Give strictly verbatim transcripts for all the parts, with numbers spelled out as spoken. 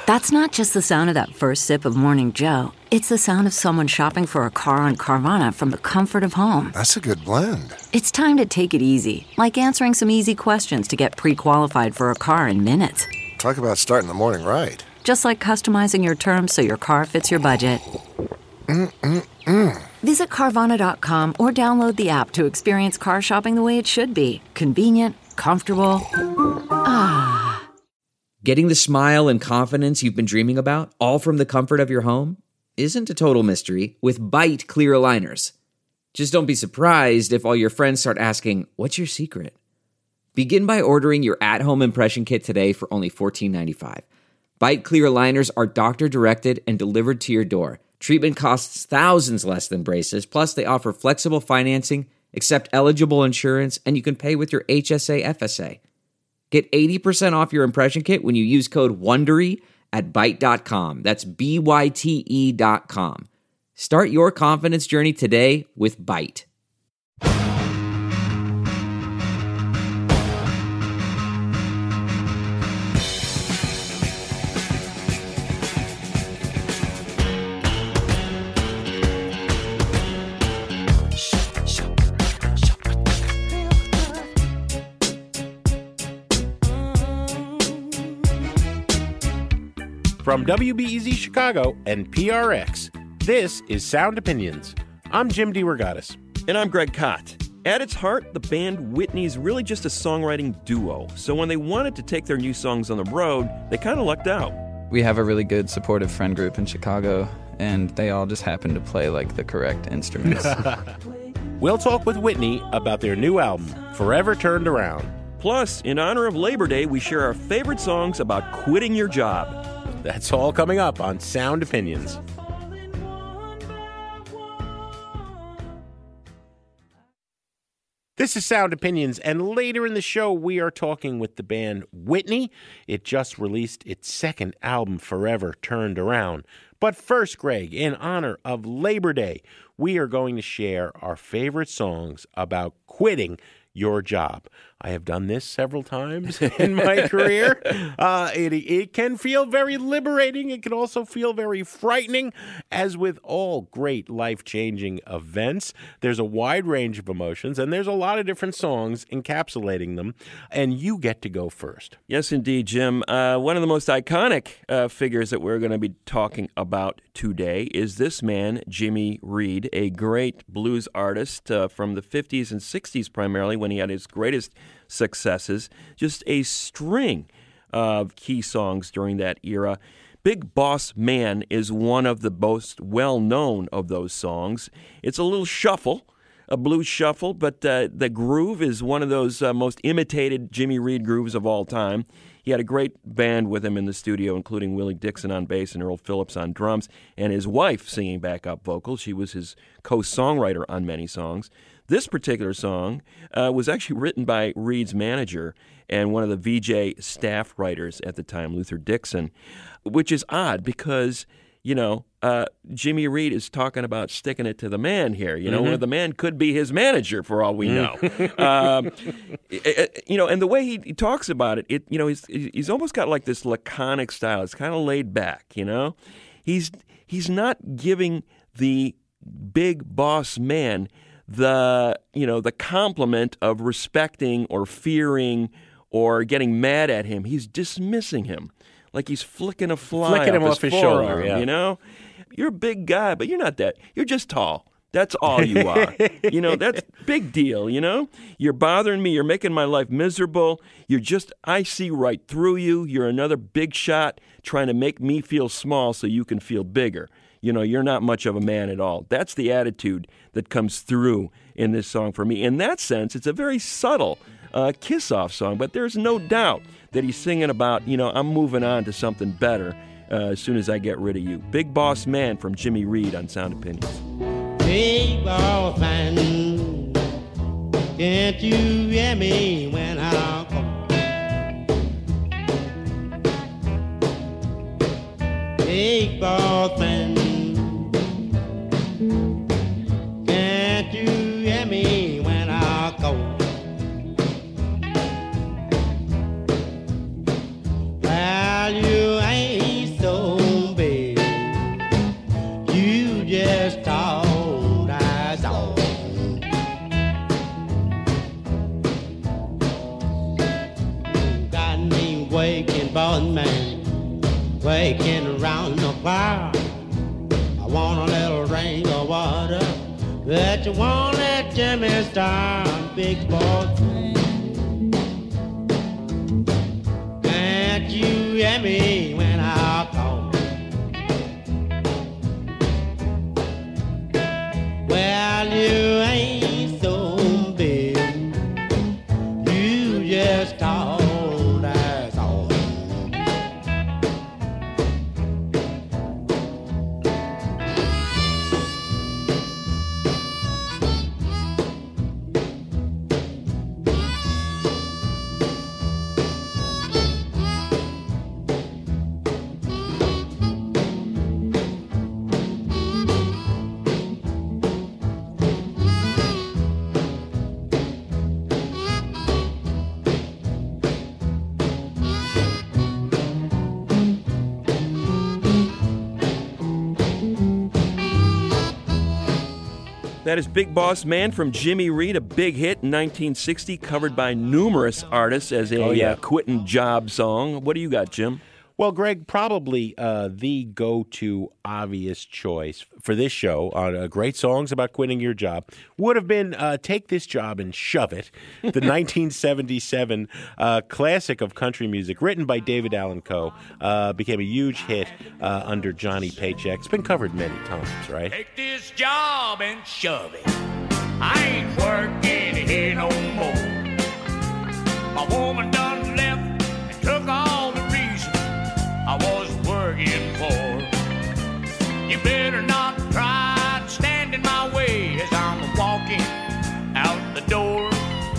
That's not just the sound of that first sip of Morning Joe. It's the sound of someone shopping for a car on Carvana from the comfort of home. That's a good blend. It's time to take it easy, like answering some easy questions to get pre-qualified for a car in minutes. Talk about starting the morning right. Just like customizing your terms so your car fits your budget. Mm-mm-mm. Visit Carvana dot com or download the app to experience car shopping the way it should be. Convenient, comfortable. Ah. Getting the smile and confidence you've been dreaming about, all from the comfort of your home, isn't a total mystery with Byte clear aligners. Just don't be surprised if all your friends start asking, what's your secret? Begin by ordering your at-home impression kit today for only fourteen ninety-five. Byte clear aligners are doctor-directed and delivered to your door. Treatment costs thousands less than braces, plus they offer flexible financing, accept eligible insurance, and you can pay with your H S A F S A. Get eighty percent off your impression kit when you use code WONDERY at byte dot com. That's B Y T E dot com. Start your confidence journey today with Byte. From W B E Z Chicago and P R X, this is Sound Opinions. I'm Jim DeRogatis. And I'm Greg Kot. At its heart, the band Whitney is really just a songwriting duo. So when they wanted to take their new songs on the road, they kind of lucked out. We have a really good supportive friend group in Chicago, and they all just happen to play like the correct instruments. We'll talk with Whitney about their new album, Forever Turned Around. Plus, in honor of Labor Day, we share our favorite songs about quitting your job. That's all coming up on Sound Opinions. This is Sound Opinions, and later in the show, we are talking with the band Whitney. It just released its second album, Forever Turned Around. But first, Greg, in honor of Labor Day, we are going to share our favorite songs about quitting your job. I have done this several times in my career. Uh, it, it can feel very liberating. It can also feel very frightening. As with all great life-changing events, there's a wide range of emotions, and there's a lot of different songs encapsulating them, and you get to go first. Yes, indeed, Jim. Uh, one of the most iconic uh, figures that we're going to be talking about today is this man, Jimmy Reed, a great blues artist uh, from the fifties and sixties primarily, when he had his greatest successes, just a string of key songs during that era. Big Boss Man is one of the most well-known of those songs. It's a little shuffle, a blues shuffle, but uh, the groove is one of those uh, most imitated Jimmy Reed grooves of all time. He had a great band with him in the studio, including Willie Dixon on bass and Earl Phillips on drums, and his wife singing backup vocals. She was his co-songwriter on many songs. This particular song uh, was actually written by Reed's manager and one of the V J staff writers at the time, Luther Dixon, which is odd because, you know, uh, Jimmy Reed is talking about sticking it to the man here. You know, mm-hmm. where the man could be his manager for all we know. um, it, you know, and the way he, he talks about it, it, you know, he's he's almost got like this laconic style. It's kind of laid back. You know, he's he's not giving the big boss man the, you know, the compliment of respecting or fearing or getting mad at him. He's dismissing him like he's flicking a fly flicking off him his, off his forearm, shoulder, yeah. You know? You're a big guy, but you're not that. You're just tall. That's all you are. You know, that's big deal, you know? You're bothering me. You're making my life miserable. You're just, I see right through you. You're another big shot trying to make me feel small so you can feel bigger. You know, you're not much of a man at all. That's the attitude that comes through in this song for me. In that sense, it's a very subtle uh, kiss-off song, but there's no doubt that he's singing about, you know, I'm moving on to something better uh, as soon as I get rid of you. Big Boss Man from Jimmy Reed on Sound Opinions. Big boss man, can't you hear me when I call? Big boss man, can't you hear me when I call? Well, you ain't waking boss man, waking around the clock. I want a little rain or water, but you won't let Jimmy stop, big boss man. Can't you hear me when I call? Well, you ain't so big, you just tall, that's all. That is Big Boss Man from Jimmy Reed, a big hit in nineteen sixty, covered by numerous artists as a Oh, yeah. uh, quitting job song. What do you got, Jim? Well, Greg, probably uh, the go-to obvious choice for this show on uh, great songs about quitting your job would have been uh, Take This Job and Shove It, the nineteen seventy-seven uh, classic of country music, written by David Allan Coe, uh, became a huge hit uh, under Johnny Paycheck. It's been covered many times, right? Take this job and shove it. I ain't working here no more. My woman done left and took all the reason I was working for. You better not try to stand in my way as I'm walking out the door.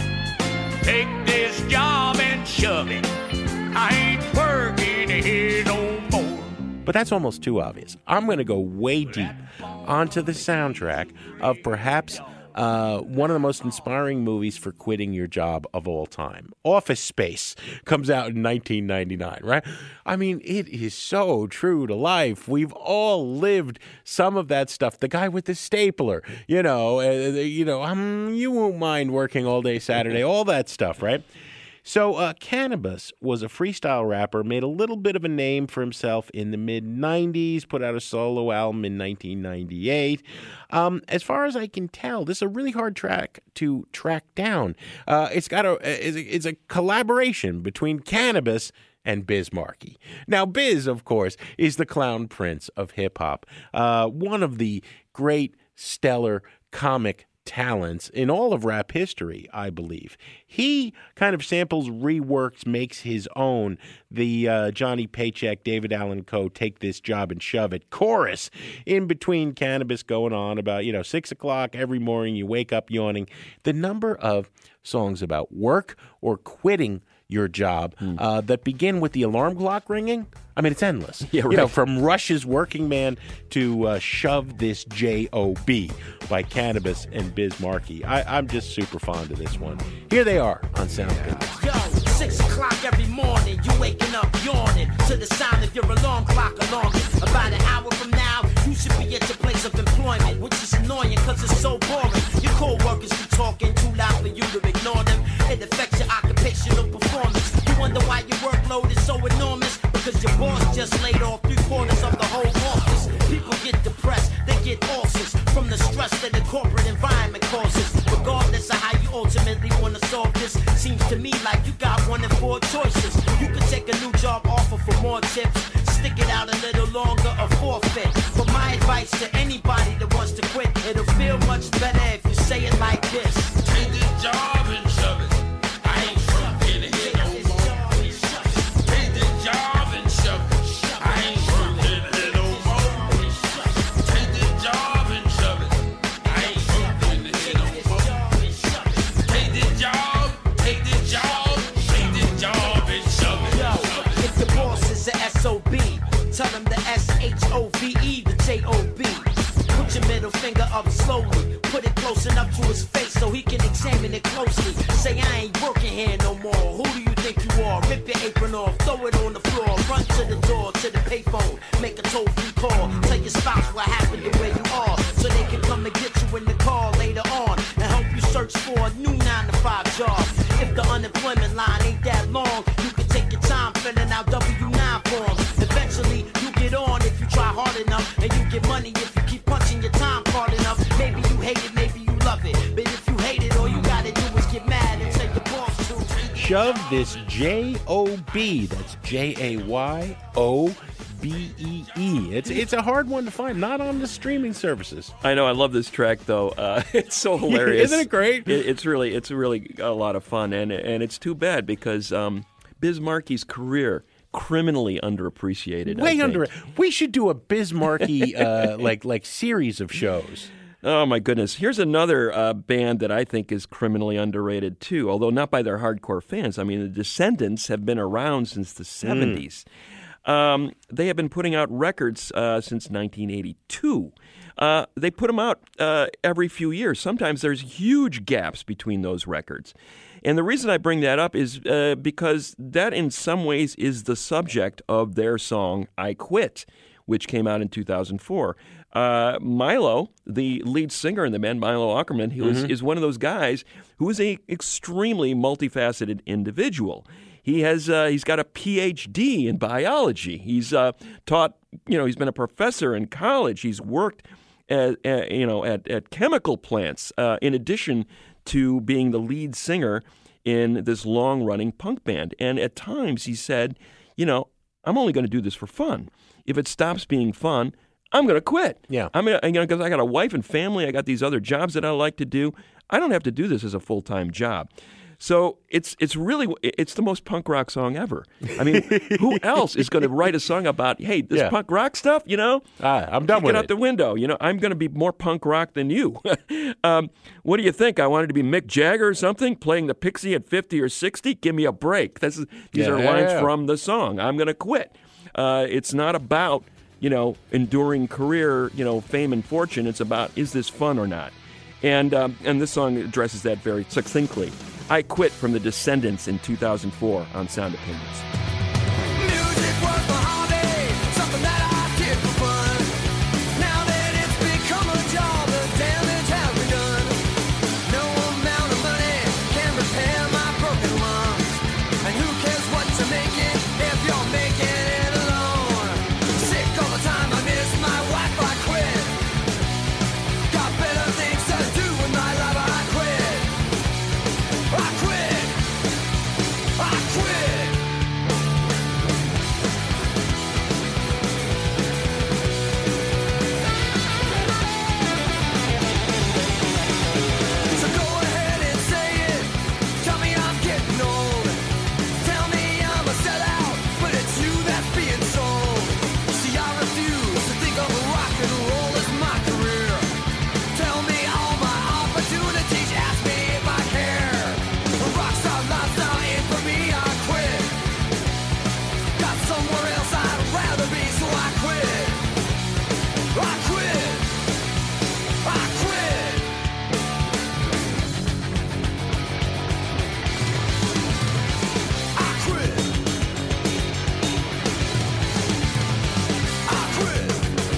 Take this job and shove it. I ain't working here no more. But that's almost too obvious. I'm going to go way deep onto the soundtrack of perhaps uh, one of the most inspiring movies for quitting your job of all time. Office Space comes out in nineteen ninety-nine, right? I mean, it is so true to life. We've all lived some of that stuff. The guy with the stapler, you know, uh, you know, um, you won't mind working all day Saturday, all that stuff, right? So uh, Cannabis was a freestyle rapper, made a little bit of a name for himself in the mid nineties, put out a solo album in nineteen ninety-eight. Um, as far as I can tell, this is a really hard track to track down. Uh, it's got a it's, a it's a collaboration between Cannabis and Biz Markie. Now, Biz, of course, is the clown prince of hip-hop, uh, one of the great, stellar comic talents in all of rap history, I believe. He kind of samples, reworks, makes his own the uh, Johnny Paycheck, David Allan Coe, Take This Job and Shove It chorus in between Cannabis going on about, you know, six o'clock every morning, you wake up yawning. The number of songs about work or quitting your job mm. uh, that begin with the alarm clock ringing. I mean, it's endless. Yeah, right. You know, from Rush's Working Man to uh, Shove This J O B by Cannabis and Biz Markie. I, I'm just super fond of this one. Here they are on Sound Opinions. Yo, six o'clock every morning, you waking up yawning to the sound of your alarm clock alarming. About an hour from now, you should be at your place of employment, which is annoying because it's so boring. Your co-workers be talking too loud for you to ignore them. It affects your occupational performance. You wonder why your workload is so enormous, because your boss just laid off three quarters of the whole office. People get depressed, they get ulcers from the stress that the corporate environment causes. Regardless of how you ultimately want to solve this, seems to me like you got one of four choices. You could take a new job offer for more tips, stick it out a little longer, or forfeit. But my advice to anybody that wants to quit, it'll feel much better if you say it like this. Take this job and shove it. I ain't working here no more. Take this job and shove it. I ain't working here no more. Take this job and shove it. I ain't working here no more. Take this job, take this job, take this job and shove it. Yo, if your boss is a S O B, tell him the S H O V E, the J O B. Put your middle finger up slowly, put it close enough to his face so he can examine it closely. Say, I ain't working here no more. Who do you think you are? Rip your apron off, throw it on the floor, run to the door, to the payphone, make a toll-free call. Tell your spouse what happened to where you are, so they can come and get you in the car later on and help you search for a new nine to five job. If the unemployment line ain't that long, you can take your time, fill Shove, this J O B. That's J A Y O B E E. It's it's a hard one to find, not on the streaming services. I know. I love this track, though. Uh, it's so hilarious. Isn't it great? It, it's really it's really a lot of fun, and and it's too bad because um, Biz Markie's career criminally underappreciated. Way I think. under. We should do a Biz Markie uh, like like series of shows. Oh, my goodness. Here's another uh, band that I think is criminally underrated, too, although not by their hardcore fans. I mean, the Descendants have been around since the seventies. Mm. Um, they have been putting out records uh, since nineteen eighty-two. Uh, they put them out uh, every few years. Sometimes there's huge gaps between those records. And the reason I bring that up is uh, because that in some ways is the subject of their song, I Quit, which came out in two thousand four. Uh, Milo, the lead singer in the band, Milo Aukerman, he was, mm-hmm. is one of those guys who is a extremely multifaceted individual. He has uh, he's got a P H D in biology. He's uh, taught, you know, he's been a professor in college. He's worked at, at you know at, at chemical plants uh, in addition to being the lead singer in this long-running punk band. And at times he said, you know, I'm only going to do this for fun. If it stops being fun, I'm going to quit. Yeah. I'm gonna, you know, because I got a wife and family. I got these other jobs that I like to do. I don't have to do this as a full-time job. So it's it's really it's the most punk rock song ever. I mean, who else is going to write a song about, hey, this yeah. punk rock stuff? You know, ah, I'm done Kick with it it. out the window. You know, I'm going to be more punk rock than you. um, what do you think? I wanted to be Mick Jagger or something, playing the Pixie at fifty or sixty. Give me a break. This is, these yeah, are yeah, lines yeah. from the song. I'm going to quit. Uh, it's not about, you know, enduring career, you know, fame and fortune. It's about, is this fun or not? And um, and this song addresses that very succinctly. I Quit from the Descendants in two thousand four on Sound Opinions. Music was my hobby, something that I did for fun. Now that it's become a job, the damage has begun. No amount of money can repair my broken lungs. And who cares what you're making if you're making it alone? Sick all the time, I miss my wife, I quit. Got better things to do with my life, I quit. I quit. I quit. So go ahead and say it. Tell me I'm getting old. Tell me I'm a sellout, but it's you that's being sold. See, I refuse to think of rock and roll as my career. Tell me all my opportunities. Ask me if I care. A rockstar lifestyle ain't for me. I quit. Got somewhere else I'd rather be, so I quit. I quit. I quit. I quit. I quit.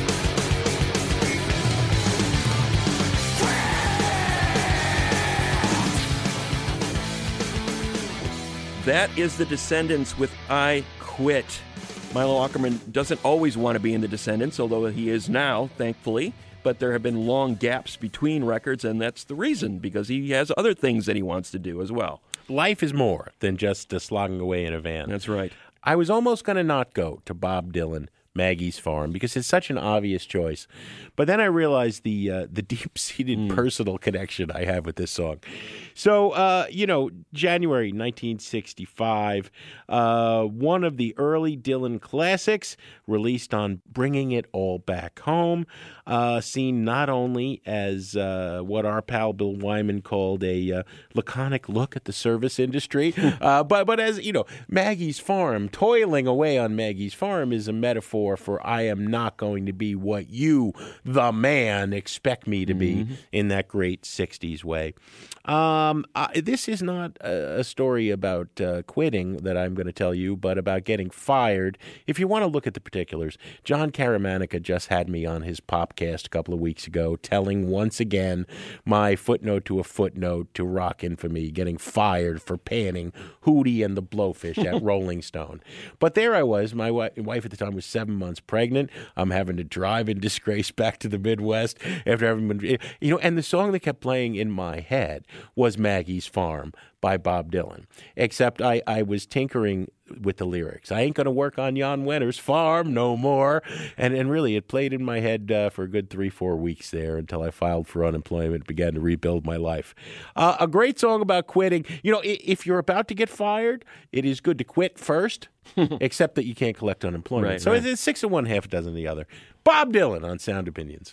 That is the Descendants with I Quit. Milo Aukerman doesn't always want to be in the Descendants, although he is now, thankfully. But there have been long gaps between records, and that's the reason, because he has other things that he wants to do as well. Life is more than just uh, slogging away in a van. That's right. I was almost going to not go to Bob Dylan, Maggie's Farm, because it's such an obvious choice. But then I realized the uh, the deep-seated Mm. personal connection I have with this song. So, uh, you know, January nineteen sixty-five, uh, one of the early Dylan classics released on Bringing It All Back Home, uh, seen not only as uh, what our pal Bill Wyman called a uh, laconic look at the service industry, uh, but, but as, you know, Maggie's Farm, toiling away on Maggie's Farm is a metaphor for I am not going to be what you, the man, expect me to be Mm-hmm. in that great sixties way. Um, I, this is not a, a story about uh, quitting that I'm going to tell you, but about getting fired. If you want to look at the particulars, John Caramanica just had me on his Popcast a couple of weeks ago telling once again my footnote to a footnote to rock infamy, getting fired for panning Hootie and the Blowfish at Rolling Stone. But there I was. My wi- wife at the time was seven months pregnant. I'm having to drive in disgrace back to the Midwest after having been, you know, and the song that kept playing in my head was Maggie's Farm by Bob Dylan. Except I, I was tinkering with the lyrics. I ain't going to work on Jan Wenner's farm no more. And and really, it played in my head uh, for a good three, four weeks there until I filed for unemployment, began to rebuild my life. Uh, a great song about quitting. You know, if you're about to get fired, it is good to quit first, except that you can't collect unemployment. Right, so right. it's six of one, half a dozen of the other. Bob Dylan on Sound Opinions.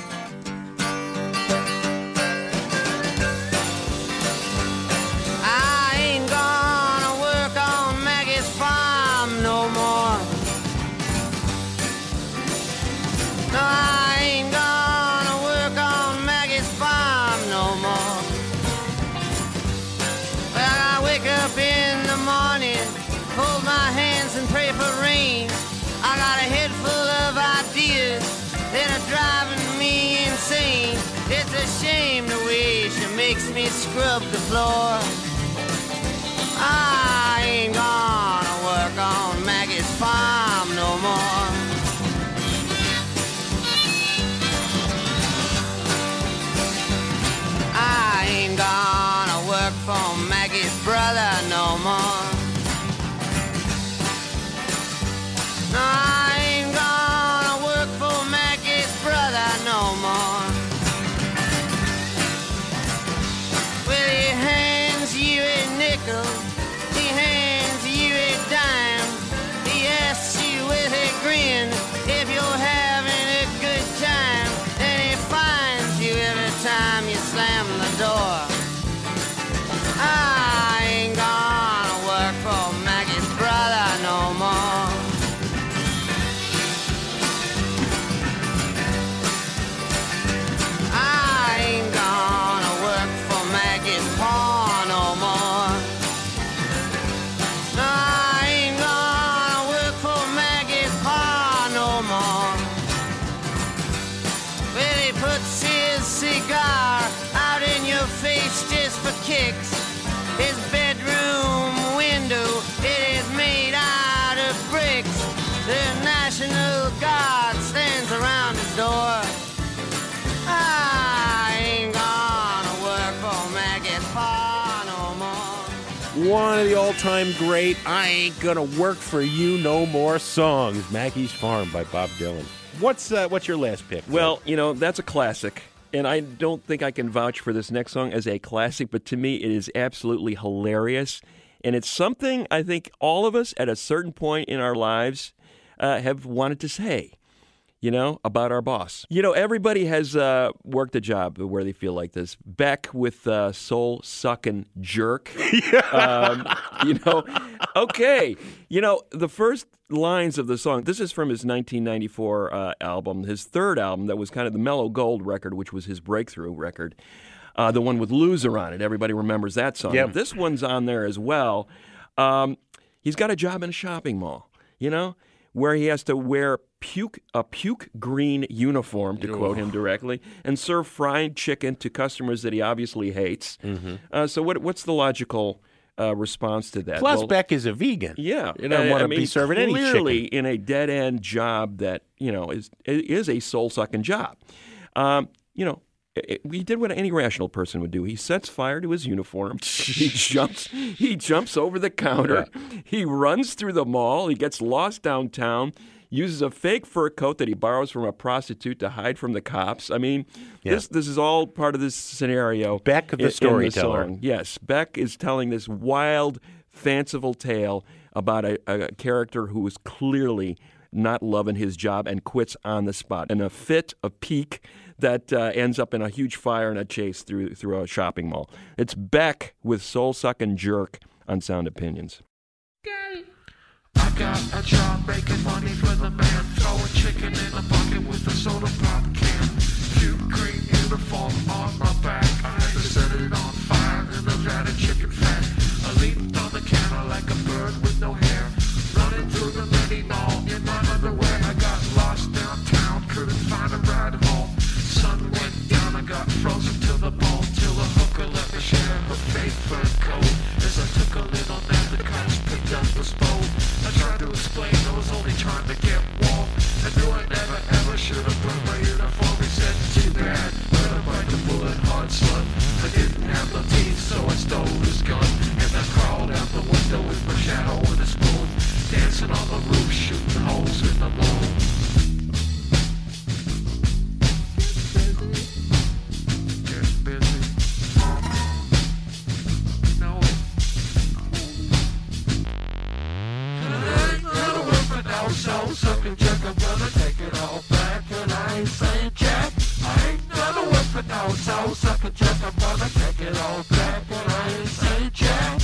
I ain't gonna work on Maggie's farm no more. No, I ain't gonna work on Maggie's farm no more. Well, I wake up in the morning, hold my hands and pray for rain. I got a head full of ideas that are driving me insane. It's a shame the way she makes me scrub the floor. I ain't gonna work on Maggie's farm no more. I ain't gonna work for Maggie's brother no more. No, I ain't gonna work for Maggie's brother no more. Well, he hands you a nickel, he hands you a dime, he asks you with a grin if you're having a good time, and he finds you every time you slam the door. I ain't gonna work for Maggie's brother no more. I ain't gonna work for Maggie's paw no more. No, I ain't gonna work for Maggie's paw no more. Well, he puts his cigar out in your face just for kicks. His bedroom window, it is made out of bricks. The National Guard stands around his door. I ain't gonna work for Maggie's paw no more. One of the all-time great I Ain't Gonna Work For You No More songs, Maggie's Farm by Bob Dylan. What's uh, what's your last pick? Well, you know, that's a classic. And I don't think I can vouch for this next song as a classic, but to me it is absolutely hilarious. And it's something I think all of us at a certain point in our lives uh, have wanted to say, you know, about our boss. You know, everybody has uh, worked a job where they feel like this. Beck with uh, Soul Suckin' Jerk. um, you know, okay. You know, the first lines of the song, this is from his nineteen ninety-four uh, album, his third album that was kind of the Mellow Gold record, which was his breakthrough record. Uh, the one with Loser on it. Everybody remembers that song. Yep. This one's on there as well. Um, he's got a job in a shopping mall, you know, where he has to wear puke a puke green uniform, to quote him directly, and serve fried chicken to customers that he obviously hates. Mm-hmm. Uh, so what what's the logical uh, response to that? Plus, Well, Beck is a vegan. yeah, You don't I- want I to be mean, serving any clearly chicken. in a dead end job that you know is is a soul sucking job. Um, you know. It, he did what any rational person would do. He sets fire to his uniform. He jumps. He jumps over the counter. He runs through the mall. He gets lost downtown. Uses a fake fur coat that he borrows from a prostitute to hide from the cops. I mean, Yeah. this this is all part of this scenario. Beck the in- in storyteller. song. Yes, Beck is telling this wild, fanciful tale about a, a character who is clearly not loving his job and quits on the spot in a fit of pique that uh, ends up in a huge fire and a chase through through a shopping mall. It's Beck with Soul Suckin' Jerk on Sound Opinions. I got a job making money for the man, throwing chicken in a bucket with a soda pop can. Cute green uniform on my back, I had to set it on fire in a vat of chicken fat. I leaped on the counter like a bird with no hair, running through the mini mall in my underwear. I got lost downtown, couldn't find a ride home. Sun went down, I got frozen to the bone, till a hooker let me share her fake fur coat. As I took a little nap, the cops picked up the stove. I tried to explain I was only trying to get warm. I knew I never ever should have put my uniform. He said, too bad, better bite the bullet hard. blood slut. I didn't have the teeth, so I stole his gun. And I crawled out the window with my shadow and a spoon. Dancing on the roof, shooting holes in the moon. Get busy. Know it. I ain't gonna work for no soul sucking chick. I'm gonna take it all back, and I ain't saying jack. I ain't gonna work for no soul sucking chick. I'm gonna take it all back, and I ain't saying jack.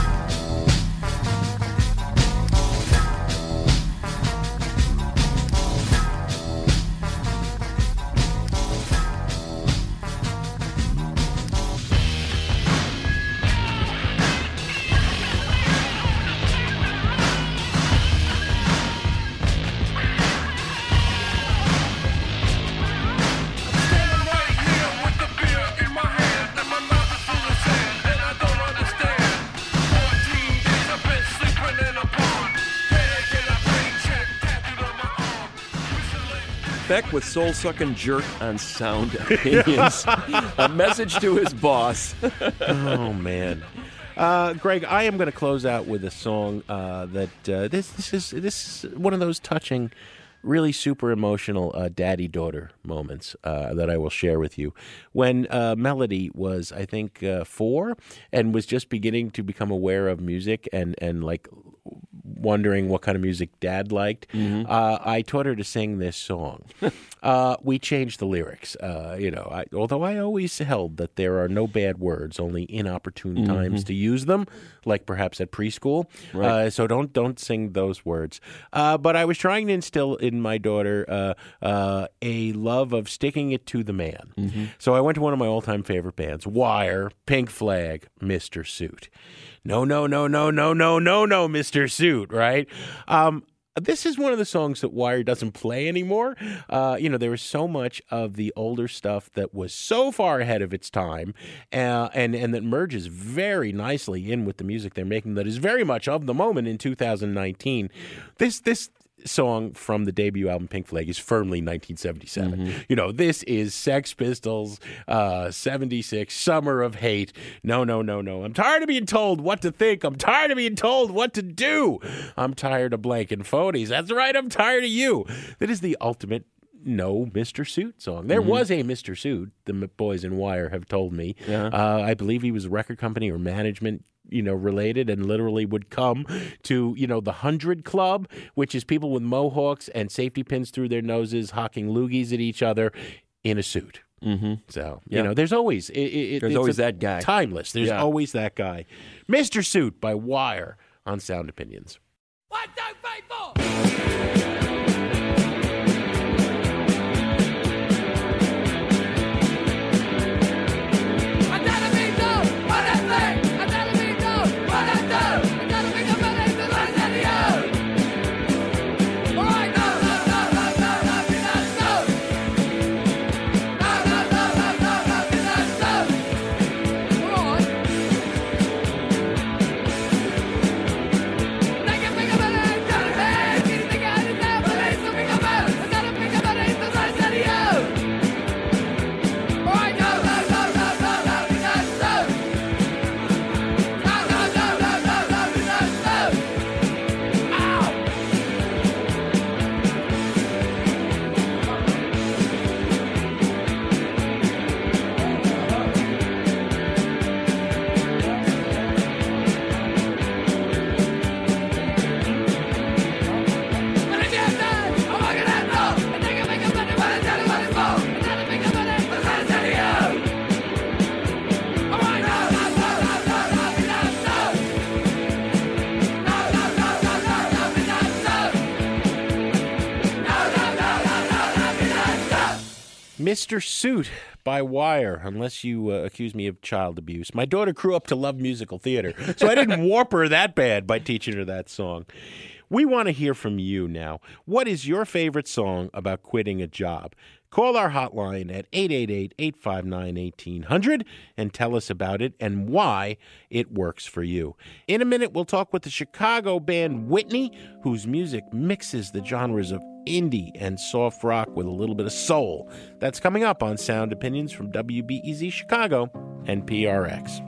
Beck with Soul Suckin' Jerk on Sound Opinions. A message to his boss. Oh, man. Uh, Greg, I am going to close out with a song uh, that uh, this this is this is one of those touching, really super emotional uh, daddy-daughter moments uh, that I will share with you. When uh, Melody was, I think, uh, four and was just beginning to become aware of music and, and like wondering what kind of music Dad liked, mm-hmm. uh, I taught her to sing this song. uh, we changed the lyrics. Uh, you know, I, although I always held that there are no bad words, only inopportune mm-hmm. times to use them, like perhaps at preschool. Right. Uh, so don't don't sing those words. Uh, but I was trying to instill in my daughter uh, uh, a love of sticking it to the man. Mm-hmm. So I went to one of my all-time favorite bands, Wire, Pink Flag, Mister Suit. No, no, no, no, no, no, no, no, Mister Suit, right? Um, this is one of the songs that Wire doesn't play anymore. Uh, you know, there was so much of the older stuff that was so far ahead of its time uh, and, and that merges very nicely in with the music they're making that is very much of the moment in two thousand nineteen. This, this, song from the debut album Pink Flag is firmly nineteen seventy-seven. Mm-hmm. You know, this is Sex Pistols, uh, seventy-six, Summer of Hate. No, no, no, no. I'm tired of being told what to think. I'm tired of being told what to do. I'm tired of blank and phonies. That's right. I'm tired of you. That is the ultimate no Mister Suit song. There mm-hmm. was a Mister Suit, the boys in Wire have told me. Yeah. Uh, I believe he was a record company or management, you know, related, and literally would come to, you know, the Hundred Club, which is people with mohawks and safety pins through their noses, hawking loogies at each other in a suit. Mm-hmm. So, you yeah. know, there's always... It, it, there's always that guy. Timeless. There's yeah. always that guy. Mister Suit by Wire on Sound Opinions. One, two, three, four! Mister Suit by Wire, unless you uh, accuse me of child abuse. My daughter grew up to love musical theater, so I didn't warp her that bad by teaching her that song. We want to hear from you now. What is your favorite song about quitting a job? Call our hotline at eight eight eight, eight five nine, one eight hundred and tell us about it and why it works for you. In a minute, we'll talk with the Chicago band Whitney, whose music mixes the genres of indie and soft rock with a little bit of soul. That's coming up on Sound Opinions from W B E Z Chicago and P R X.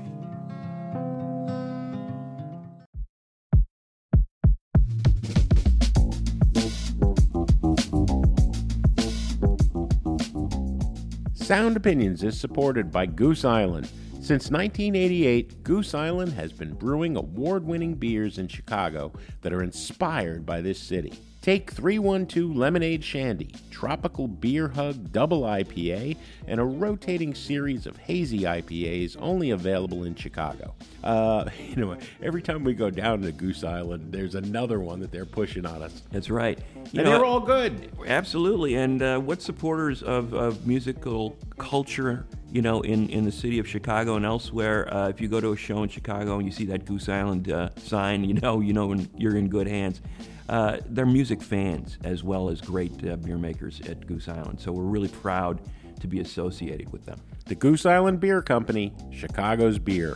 Sound Opinions is supported by Goose Island. Since nineteen eighty-eight, Goose Island has been brewing award-winning beers in Chicago that are inspired by this city. Take three one two Lemonade Shandy, Tropical Beer Hug Double I P A, and a rotating series of hazy I P As only available in Chicago. Uh, you know, every time we go down to Goose Island, there's another one that they're pushing on us. That's right. You and know, they're all good. Absolutely. And uh, what supporters of, of musical culture, you know, in, in the city of Chicago and elsewhere, uh, if you go to a show in Chicago and you see that Goose Island uh, sign, you know, you know when you're in good hands. Uh, they're music fans as well as great uh, beer makers at Goose Island. So we're really proud to be associated with them. The Goose Island Beer Company, Chicago's beer.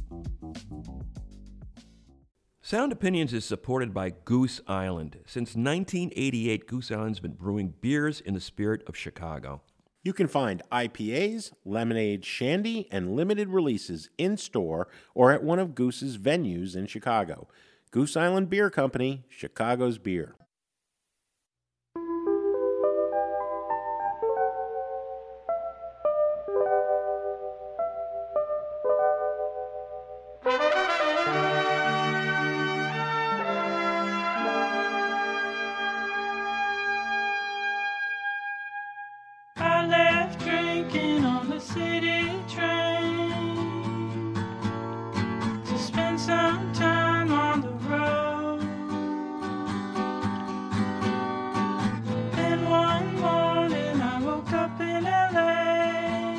Sound Opinions is supported by Goose Island. Since nineteen eighty-eight, Goose Island's been brewing beers in the spirit of Chicago. You can find I P As, lemonade, shandy, and limited releases in-store or at one of Goose's venues in Chicago. Goose Island Beer Company, Chicago's beer. I left drinking on the city train to spend some time on the road. Then one morning I woke up in L A,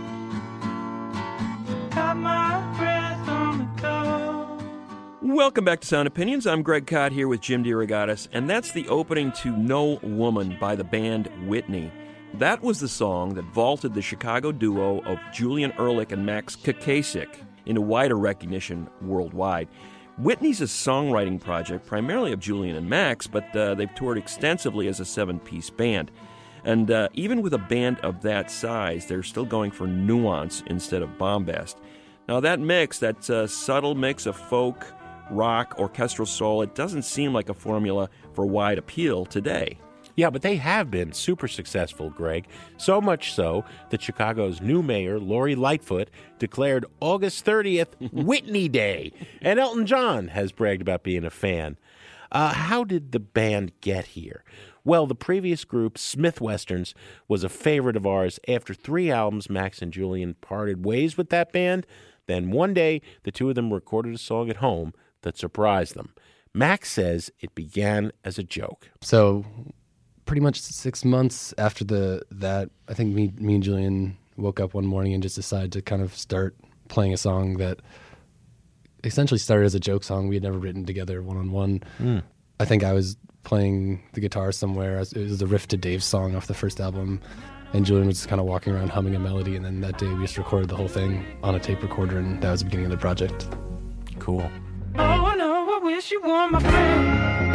caught my breath on the go. Welcome back to Sound Opinions. I'm Greg Cott here with Jim DeRogatis, and that's the opening to No Woman by the band Whitney. That was the song that vaulted the Chicago duo of Julian Ehrlich and Max Kakasik into wider recognition worldwide. Whitney's a songwriting project primarily of Julian and Max, but uh, they've toured extensively as a seven-piece band. And uh, even with a band of that size, they're still going for nuance instead of bombast. Now that mix, that uh, subtle mix of folk, rock, orchestral soul, it doesn't seem like a formula for wide appeal today. Yeah, but they have been super successful, Greg. So much so that Chicago's new mayor, Lori Lightfoot, declared August thirtieth Whitney Day. And Elton John has bragged about being a fan. Uh, how did the band get here? Well, the previous group, Smith Westerns, was a favorite of ours. After three albums, Max and Julian parted ways with that band. Then one day, the two of them recorded a song at home that surprised them. Max says it began as a joke. So pretty much six months after the that, I think me, me and Julian woke up one morning and just decided to kind of start playing a song that essentially started as a joke song. We had never written together one-on-one. Mm. I think I was playing the guitar somewhere. It was a riff to Dave's song off the first album, and Julian was just kind of walking around humming a melody, and then that day we just recorded the whole thing on a tape recorder, and that was the beginning of the project. Cool. Oh no, I wish you were my friend.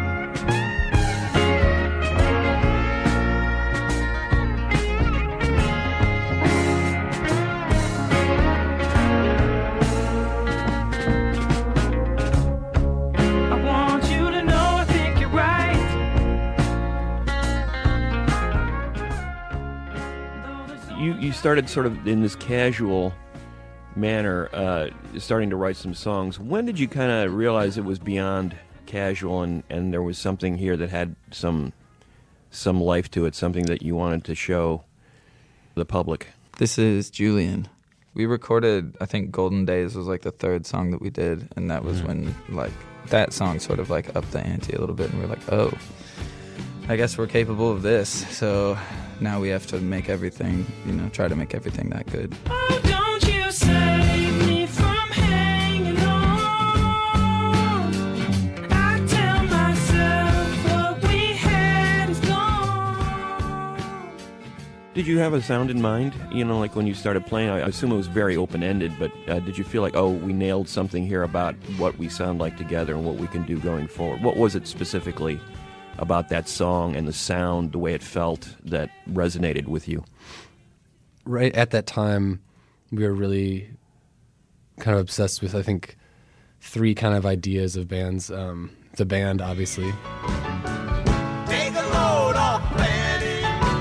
You you started sort of in this casual manner, uh, starting to write some songs. When did you kind of realize it was beyond casual and, and there was something here that had some some life to it, something that you wanted to show the public? This is Julian. We recorded, I think Golden Days was like the third song that we did, and that was mm. when like that song sort of like upped the ante a little bit, and we were like, oh, I guess we're capable of this. So now we have to make everything, you know, try to make everything that good. Oh, don't you save me from hanging on. I tell myself what we had is gone. Did you have a sound in mind? You know, like when you started playing, I assume it was very open-ended, but uh, did you feel like, oh, we nailed something here about what we sound like together and what we can do going forward? What was it specifically about that song and the sound, the way it felt, that resonated with you? Right at that time, we were really kind of obsessed with, I think, three kind of ideas of bands. Um, the band, obviously. Take a load off Fanny,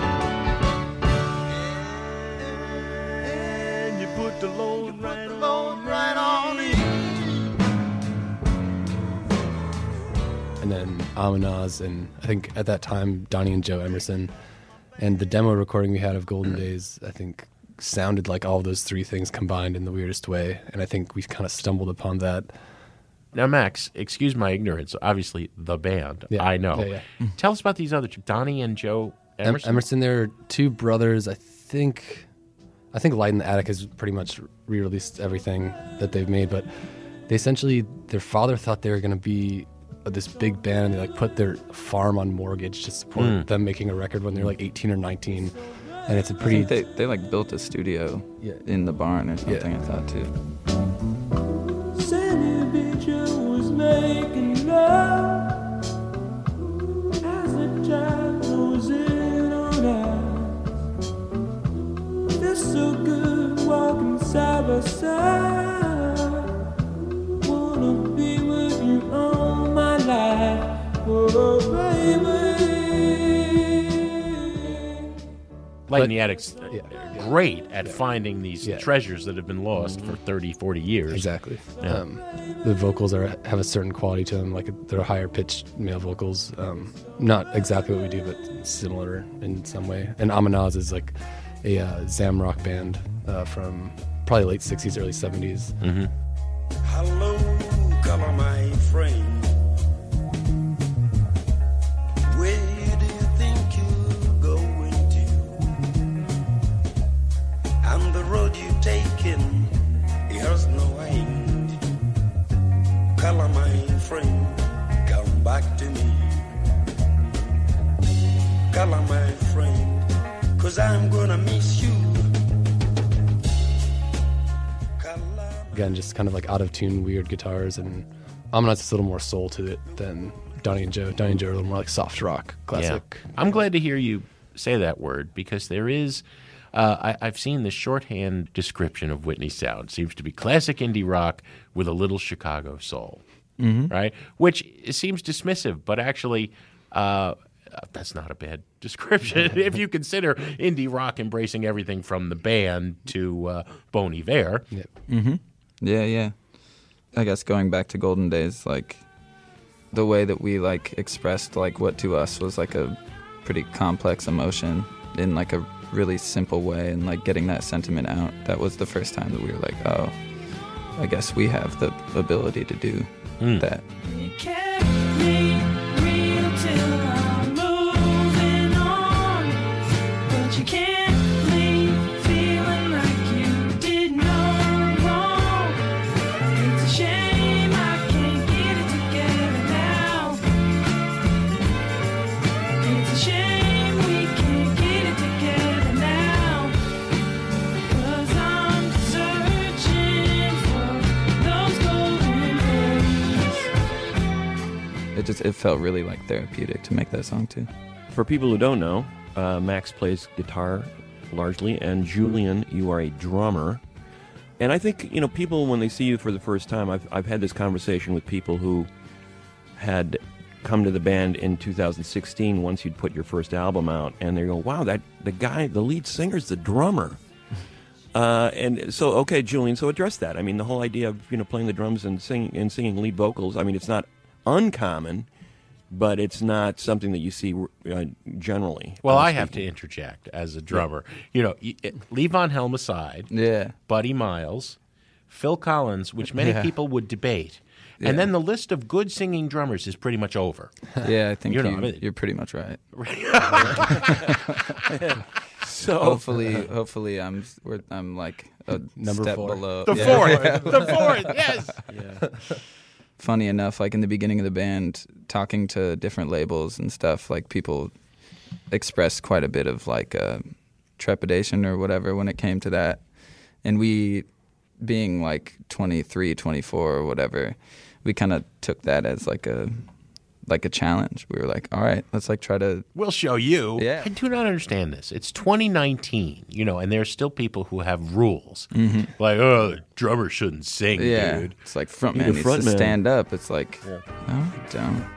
and you put the load right on, right on me. And then Amanaz, and I think at that time, Donnie and Joe Emerson. And the demo recording we had of Golden Days, I think, sounded like all those three things combined in the weirdest way. And I think we kind of stumbled upon that. Now, Max, excuse my ignorance. Obviously, the band, Yeah, I know. yeah, yeah. Tell us about these other two, Donnie and Joe Emerson. Em- Emerson, they're two brothers. I think, I think Light in the Attic has pretty much re-released everything that they've made. But they essentially, their father thought they were going to be this big band, and they like put their farm on mortgage to support Mm. them making a record when they're like eighteen or nineteen. And it's a I pretty. think they, they like built a studio Yeah. in the barn or something, Yeah. I thought too. Sandy Beecher was making love as the child goes in on out. Feels so good walking side by side. Wanna be with you all my life, oh baby. Light in But- the Attic's uh, Yeah. great at finding these Yeah. treasures that have been lost for thirty, forty years. Exactly. Yeah. Um, the vocals are have a certain quality to them, like they're higher pitched male vocals. Um, not exactly what we do, but similar in some way. And Amanaz is like a uh, Zamrock band uh, from probably late sixties, early seventies. Mm-hmm. Hello, color my friend. Where do you think you're going to? And the road you've taken, here's no end. Color my friend, come back to me. Color my friend, cause I'm gonna miss you. Again, just kind of like out of tune, weird guitars, and Amanaz is a little more soul to it than Donnie and Joe. Donnie and Joe are a little more like soft rock, classic. Yeah. I'm glad to hear you say that word because there is, uh, I, I've seen the shorthand description of Whitney's sound. Seems to be classic indie rock with a little Chicago soul, Mhm. right? Which seems dismissive, but actually, uh, that's not a bad description if you consider indie rock embracing everything from the band to uh, Bon Iver. Yeah. Mm-hmm. Yeah, yeah. I guess going back to Golden Days, like the way that we like expressed like what to us was like a pretty complex emotion in like a really simple way, and like getting that sentiment out. That was the first time that we were like, oh, I guess we have the ability to do Mm. that. You kept me real till I'm moving on, but you can't leave feeling like you did no wrong. It's a shame I can't get it together now. It's a shame we can't get it together now, 'cause I'm searching for those golden days. It just it felt really like therapeutic to make that song too. For people who don't know, uh, Max plays guitar largely, and Julian, you are a drummer. And I think, you know, people, when they see you for the first time, I've, I've had this conversation with people who had come to the band in two thousand sixteen once you'd put your first album out, and they go, wow, that the guy, the lead singer's the drummer. Uh, and so, okay, Julian, so address that. I mean, the whole idea of, you know, playing the drums and singing, and singing lead vocals, I mean, it's not uncommon, but it's not something that you see uh, generally. Well, uh, I have to speaking. interject as a drummer. You know, y- it- leave Von Helm aside. Yeah. Buddy Miles, Phil Collins, which many Yeah. people would debate. Yeah. And then the list of good singing drummers is pretty much over. Yeah, I think You you know, I mean- you're pretty much right. So hopefully, hopefully I'm we're, I'm like a Number step four. below. The Yeah. fourth, the fourth, yes. Yeah. Funny enough, like in the beginning of the band, talking to different labels and stuff, like people expressed quite a bit of like uh, trepidation or whatever when it came to that. And we, being like twenty-three, twenty-four or whatever, we kind of took that as like a like a challenge. We were like, all right, let's like try to... We'll show you. Yeah. I do not understand this. It's twenty nineteen, you know, and there's still people who have rules. Mhm. Like, oh, the drummer shouldn't sing, Yeah, dude. it's like frontman You're the needs to frontman. stand up. It's like, no, I don't.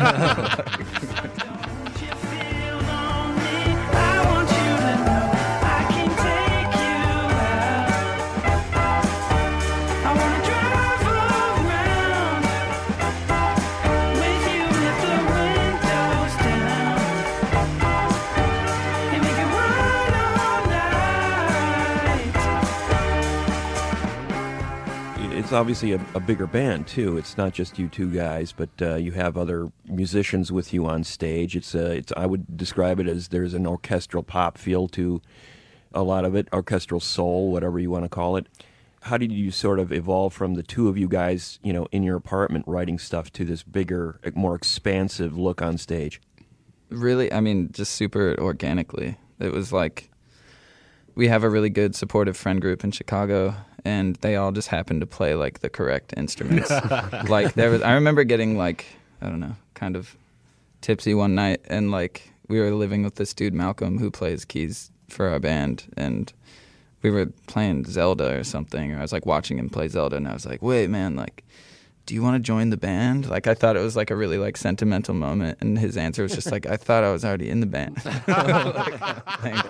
It's obviously a, a bigger band too. It's not just you two guys, but uh, you have other musicians with you on stage. It's uh, it's I would describe it as there's an orchestral pop feel to a lot of it, orchestral soul, whatever you want to call it. How did you sort of evolve from the two of you guys, you know, in your apartment writing stuff to this bigger, more expansive look on stage? Really, I mean, just super organically. It was like we have a really good supportive friend group in Chicago, and they all just happened to play like the correct instruments. Like there was, I remember getting like, I don't know, kind of tipsy one night, and like we were living with this dude Malcolm who plays keys for our band, and we were playing Zelda or something, or I was like watching him play Zelda, and I was like, wait, man, like, do you want to join the band? Like, I thought it was like a really like sentimental moment, and his answer was just like, I thought I was already in the band. Like,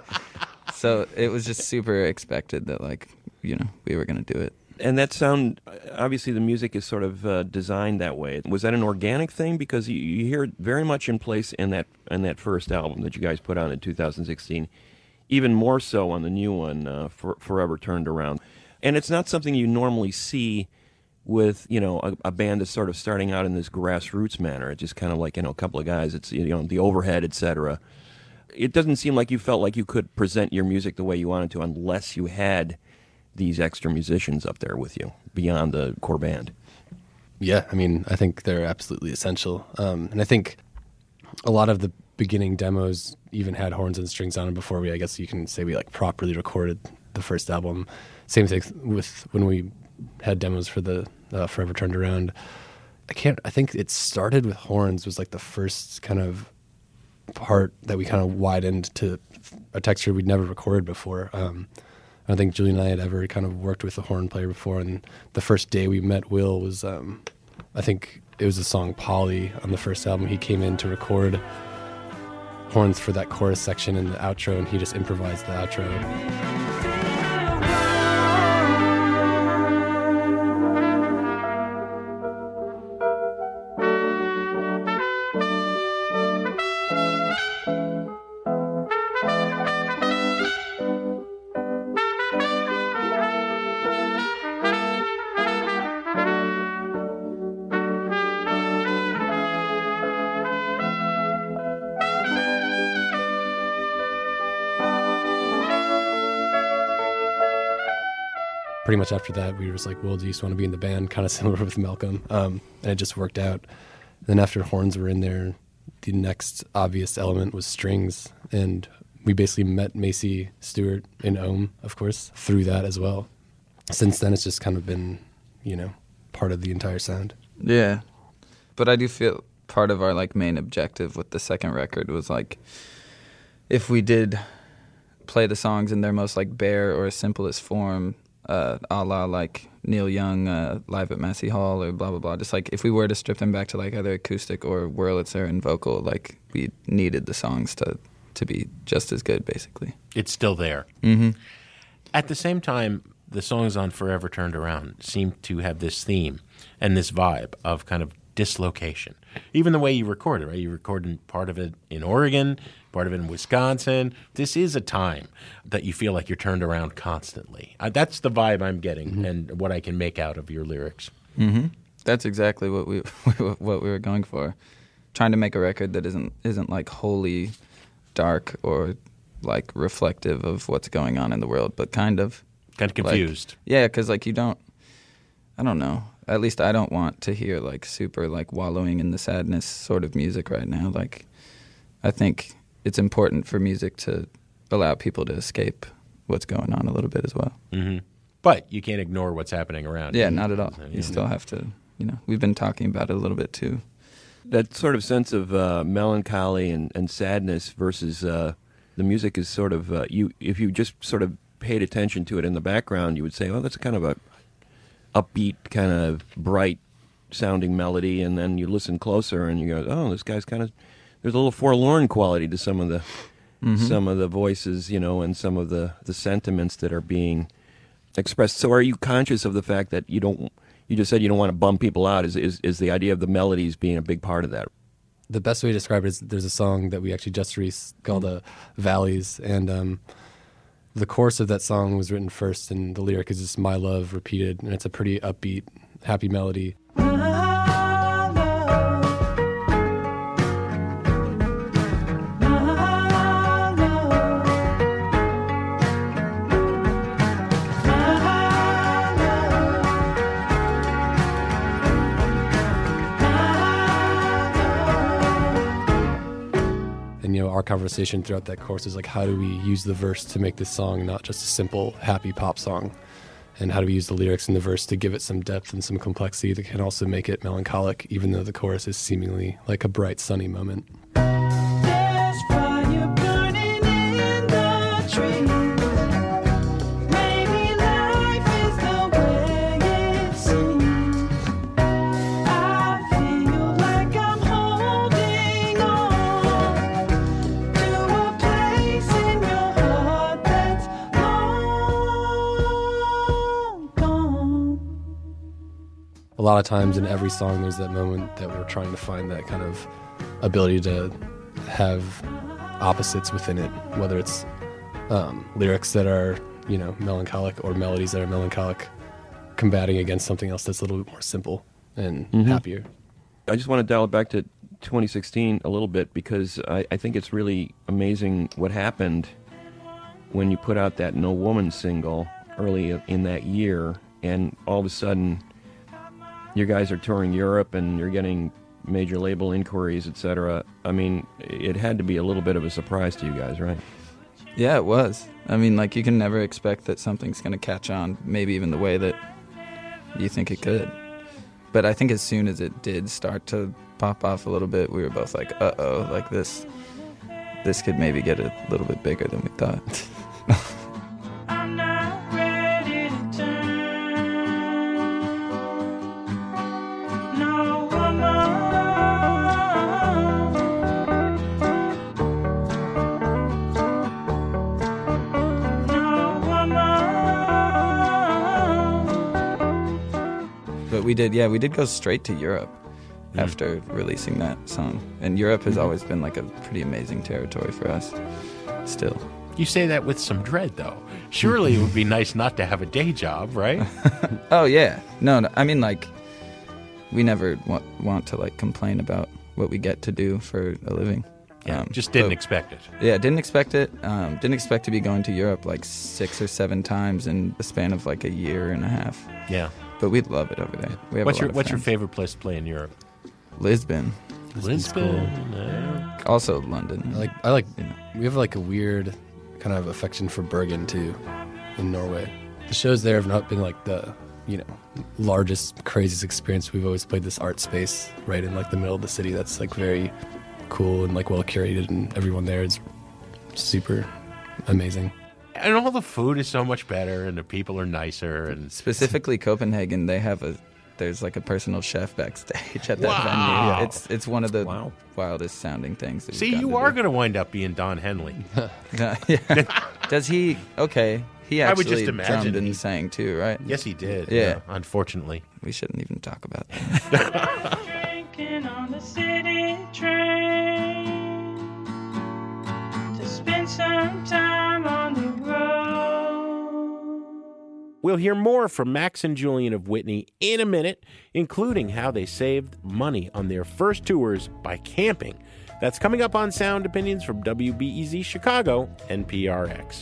so it was just super expected that like, you know, we were going to do it. And that sound, obviously the music is sort of uh, designed that way. Was that an organic thing? Because you, you hear it very much in place in that in that first album that you guys put out in two thousand sixteen, even more so on the new one, uh, For, Forever Turned Around. And it's not something you normally see with, you know, a, a band that's sort of starting out in this grassroots manner. It's just kind of like, you know, a couple of guys, it's, you know, the overhead, et cetera. It doesn't seem like you felt like you could present your music the way you wanted to unless you had these extra musicians up there with you beyond the core band. Yeah, I mean, I think they're absolutely essential. Um, and I think a lot of the beginning demos even had horns and strings on them before we, I guess you can say we like properly recorded the first album. Same thing with when we had demos for the uh, Forever Turned Around. I can't, I think it started with horns was like the first kind of part that we kind of widened to a texture we'd never recorded before. Um, I don't think Julian and I had ever kind of worked with a horn player before, and the first day we met Will was, um, I think it was the song Polly on the first album. He came in to record horns for that chorus section in the outro, and he just improvised the outro. Pretty much after that, we were just like, well, do you just want to be in the band? Kind of similar with Malcolm. Um, and it just worked out. Then after horns were in there, the next obvious element was strings. And we basically met Macy Stewart in Ohm, of course, through that as well. Since then, it's just kind of been, you know, part of the entire sound. Yeah. But I do feel part of our like main objective with the second record was like, if we did play the songs in their most like bare or simplest form, Uh, a la like Neil Young uh, live at Massey Hall or blah blah blah. Just like if we were to strip them back to like either acoustic or Wurlitzer and vocal, like we needed the songs to to be just as good, basically. It's still there. Mm-hmm. At the same time, the songs on Forever Turned Around seem to have this theme and this vibe of kind of dislocation. Even the way you record it, right? You record part of it in Oregon, part of it in Wisconsin. This is a time that you feel like you're turned around constantly. Uh, that's the vibe I'm getting, mm-hmm. and what I can make out of your lyrics. Mm-hmm. That's exactly what we what we were going for. Trying to make a record that isn't isn't like wholly dark or like reflective of what's going on in the world, but kind of kind of confused. Like, yeah, because like you don't. I don't know. At least I don't want to hear like super like wallowing in the sadness sort of music right now. Like, I think it's important for music to allow people to escape what's going on a little bit as well. Mm-hmm. But you can't ignore what's happening around you. Yeah, not at all. You You still have to, you know, we've been talking about it a little bit too. That sort of sense of uh, melancholy and, and sadness versus uh, the music is sort of, uh, you. if you just sort of paid attention to it in the background, you would say, well, that's kind of a upbeat, kind of bright sounding melody, and then you listen closer and you go, oh, this guy's kind of, there's a little forlorn quality to some of the mm-hmm. some of the voices, you know, and some of the, the sentiments that are being expressed. So are you conscious of the fact that you don't, you just said you don't want to bum people out, is, is, is the idea of the melodies being a big part of that? The best way to describe it is there's a song that we actually just released called uh, Valleys, and um, the chorus of that song was written first, and the lyric is just my love repeated, and it's a pretty upbeat, happy melody. And, you know, our conversation throughout that course is like, how do we use the verse to make this song not just a simple, happy pop song? And how do we use the lyrics in the verse to give it some depth and some complexity that can also make it melancholic, even though the chorus is seemingly like a bright, sunny moment? There's fire burning in the trees. Maybe life is the way it seems. I feel like I'm holding on to a place in your heart that's long gone. A lot of times in every song, there's that moment that we're trying to find that kind of ability to have opposites within it, whether it's um, lyrics that are, you know, melancholic or melodies that are melancholic, combating against something else that's a little bit more simple and Mhm. happier. I just want to dial it back to twenty sixteen a little bit, because I, I think it's really amazing what happened when you put out that No Woman single early in that year, and all of a sudden you guys are touring Europe and you're getting major label inquiries, et cetera. I mean, it had to be a little bit of a surprise to you guys, right? Yeah, it was. I mean, like, you can never expect that something's going to catch on, maybe even the way that you think it could. But I think as soon as it did start to pop off a little bit, we were both like, uh-oh, like this, this could maybe get a little bit bigger than we thought. I'm not ready to turn. No woman. No woman. But we did, yeah, we did go straight to Europe after releasing that song. And Europe has always been like a pretty amazing territory for us, still. You say that with some dread, though. Surely it would be nice not to have a day job, right? Oh, yeah. No, no, I mean, like, we never wa- want to, like, complain about what we get to do for a living. Yeah, Um, just didn't but- expect it. Yeah, didn't expect it. Um, didn't expect to be going to Europe like six or seven times in the span of like a year and a half. Yeah. But we love it over there. We have What's a lot your of What's your friends. favorite place to play in Europe? Lisbon. Lisbon. Yeah. Also London. I like, I like, we have like a weird kind of affection for Bergen too, in Norway. The shows there have not been like the, you know, largest, craziest experience. We've always played this art space right in like the middle of the city that's like very cool and like well curated, and everyone there is super amazing. And all the food is so much better, and the people are nicer. And Specifically Copenhagen, they have a there's like a personal chef backstage at that Wow. venue. It's it's one of the wildest sounding things. That we've see, gotten you to are do. going to wind up being Don Henley. Yeah. Does he? Okay, he I would actually just imagine drummed and he- sang too, right? Yes, he did. Yeah. Yeah, unfortunately, we shouldn't even talk about that. Drinking on the city train to spend some time on the road. we'll hear more from Max and Julian of Whitney in a minute, including how they saved money on their first tours by camping. That's coming up on Sound Opinions from W B E Z Chicago and P R X.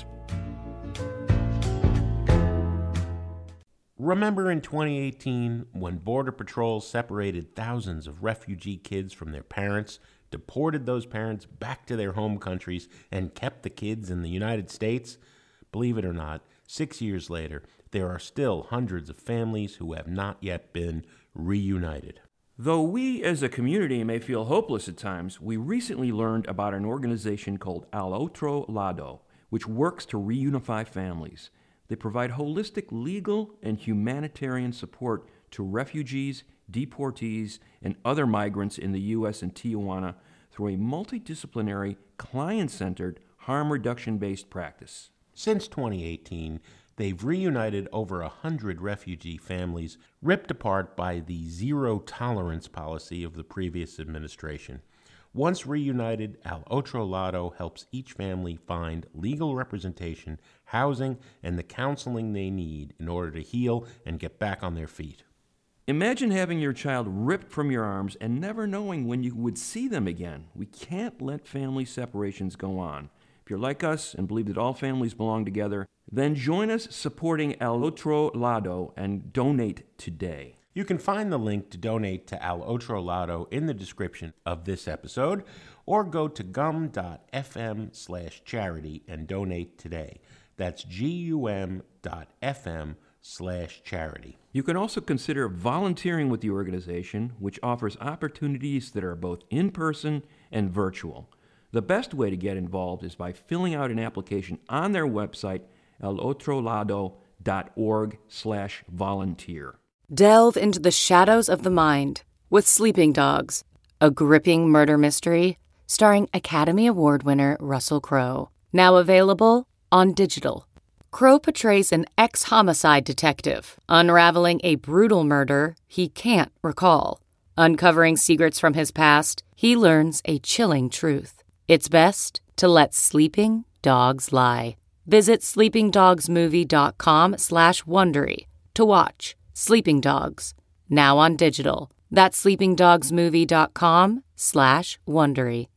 Remember in twenty eighteen when Border Patrol separated thousands of refugee kids from their parents deported those parents back to their home countries and kept the kids in the United States. Believe it or not, six years later, there are still hundreds of families who have not yet been reunited. Though we as a community may feel hopeless at times, we recently learned about an organization called Al Otro Lado, which works to reunify families. They provide holistic legal and humanitarian support to refugees, deportees, and other migrants in the U S and Tijuana through a multidisciplinary, client-centered, harm reduction-based practice. Since twenty eighteen, they've reunited over a hundred refugee families ripped apart by the zero-tolerance policy of the previous administration. Once reunited, Al Otro Lado helps each family find legal representation, housing, and the counseling they need in order to heal and get back on their feet. Imagine having your child ripped from your arms and never knowing when you would see them again. We can't let family separations go on. If you're like us and believe that all families belong together, then join us supporting Al Otro Lado and donate today. You can find the link to donate to Al Otro Lado in the description of this episode, or go to gum.fm slash charity and donate today. That's gum.fm slash charity. You can also consider volunteering with the organization, which offers opportunities that are both in-person and virtual. The best way to get involved is by filling out an application on their website, alotrolado.org slash volunteer. Delve into the shadows of the mind with Sleeping Dogs, a gripping murder mystery starring Academy Award winner Russell Crowe. Now available on digital. Crowe portrays an ex-homicide detective unraveling a brutal murder he can't recall. Uncovering secrets from his past, he learns a chilling truth. It's best to let sleeping dogs lie. Visit sleepingdogsmovie.com slash Wondery to watch Sleeping Dogs, now on digital. That's sleepingdogsmovie.com slash Wondery.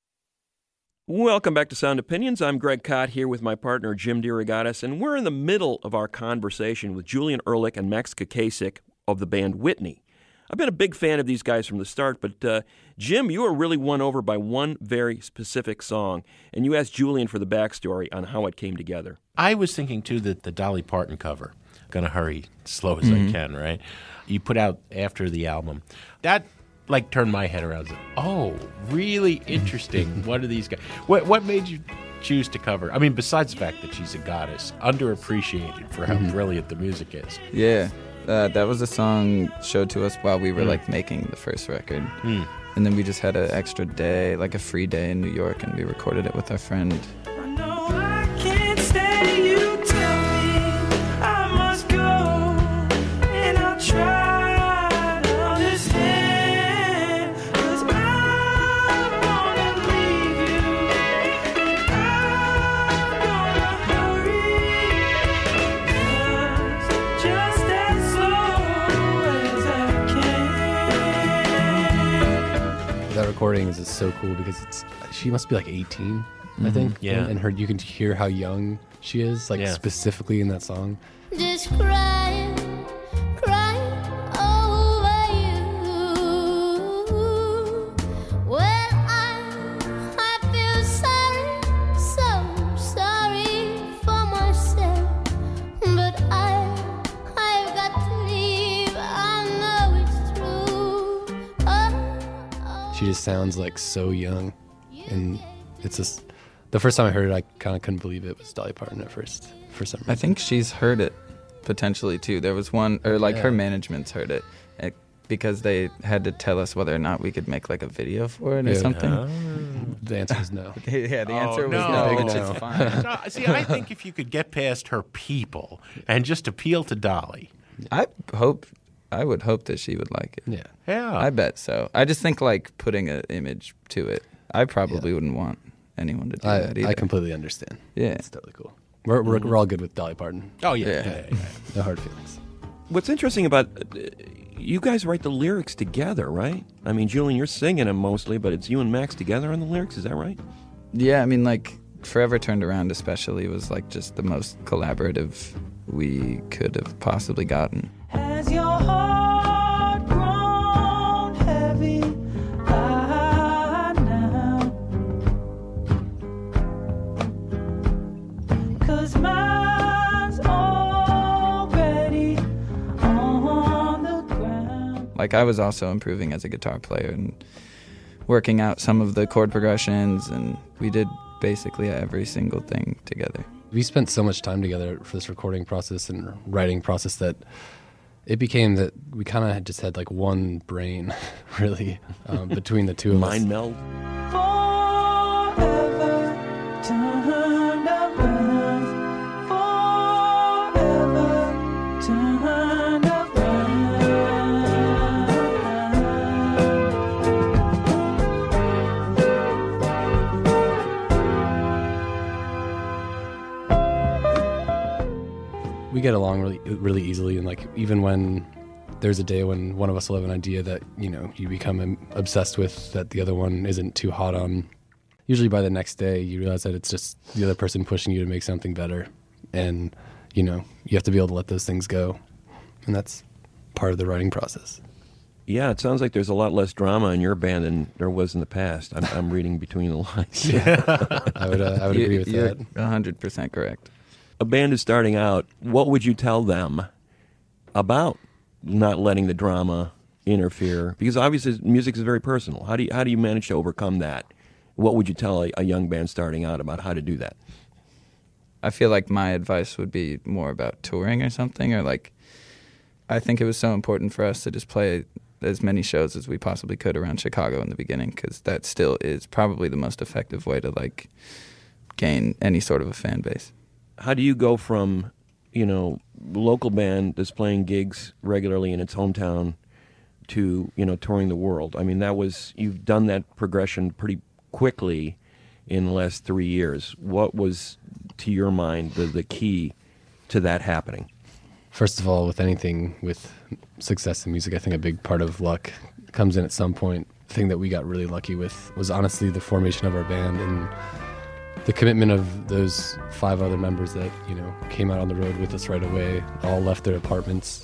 Welcome back to Sound Opinions. I'm Greg Kot here with my partner Jim DeRogatis, and we're in the middle of our conversation with Julian Ehrlich and Max Kakasik of the band Whitney. I've been a big fan of these guys from the start, but uh, Jim, you were really won over by one very specific song, and you asked Julian for the backstory on how it came together. I was thinking, too, that the Dolly Parton cover, Gonna Hurry Slow as mm-hmm. I Can, right? You put out after the album. That, like, turned my head around. Oh, really interesting. What are these guys? What, what made you choose to cover? I mean, besides the fact that she's a goddess, underappreciated for how mm-hmm. brilliant the music is. Yeah. Uh, that was a song showed to us while we were, mm. like, making the first record. Mm. And then we just had an extra day, like a free day in New York, and we recorded it with our friend. I know I can't stay, you tell me I must go, and I'll try to understand, 'cause I wanna leave you, and I'm gonna hurry, 'cause just as that recording is just so cool because it's she must be like eighteen, mm-hmm. I think. Yeah. And, and her, you can hear how young she is, like yeah. specifically in that song. Just crying, crying over you. Well, I, I feel sorry, so sorry for myself. But I, I've got to leave, I know it's true. Oh, oh. She just sounds like so young. And it's just, the first time I heard it, I kind of couldn't believe it was Dolly Parton at first, for some reason. I think she's heard it, potentially, too. There was one, or like yeah. her management's heard it, it, because they had to tell us whether or not we could make like a video for it or yeah. something. Oh. The answer was no. yeah, the Oh, answer was no. no, Big which no. is fine. No, see, I think if you could get past her people and just appeal to Dolly. I hope, I would hope that she would like it. Yeah. Yeah. I bet so. I just think like putting an image to it, I probably Yeah. wouldn't want anyone to do I, that either. I completely understand. Yeah. It's totally cool. We're, we're, we're all good with Dolly Parton. Oh, yeah. Yeah. yeah, yeah, yeah. No hard feelings. What's interesting about uh, you guys write the lyrics together, right? I mean, Julian, you're singing them mostly, but it's you and Max together on the lyrics. Is that right? Yeah, I mean, like, Forever Turned Around especially was, like, just the most collaborative we could have possibly gotten. Has your heart grown heavy by now? his mind's already on the ground. Like, I was also improving as a guitar player and working out some of the chord progressions, and we did basically every single thing together. We spent so much time together for this recording process and writing process that it became that we kind of just had like one brain, really, um, between the two of us. Mind meld. Forever turned around. Forever turned We get along really, really easily, and like even when there's a day when one of us will have an idea that you know you become obsessed with that the other one isn't too hot on. Usually by the next day, you realize that it's just the other person pushing you to make something better, and you know you have to be able to let those things go, and that's part of the writing process. Yeah, it sounds like there's a lot less drama in your band than there was in the past. I'm, I'm reading between the lines. Yeah. I would, uh, I would You- agree with you're that. one hundred percent correct. A band is starting out. What would you tell them about not letting the drama interfere? Because obviously music is very personal. How do you, how do you manage to overcome that? What would you tell a, a young band starting out about how to do that? I feel like my advice would be more about touring or something, or like, I think it was so important for us to just play as many shows as we possibly could around Chicago in the beginning, because that still is probably the most effective way to like gain any sort of a fan base. How do you go from, you know, local band that's playing gigs regularly in its hometown to, you know, touring the world? I mean, that was, you've done that progression pretty quickly in the last three years. What was, to your mind, the, the key to that happening? First of all, with anything, with success in music, I think a big part of luck comes in at some point. The thing that we got really lucky with was honestly the formation of our band and the commitment of those five other members that, you know, came out on the road with us right away, all left their apartments.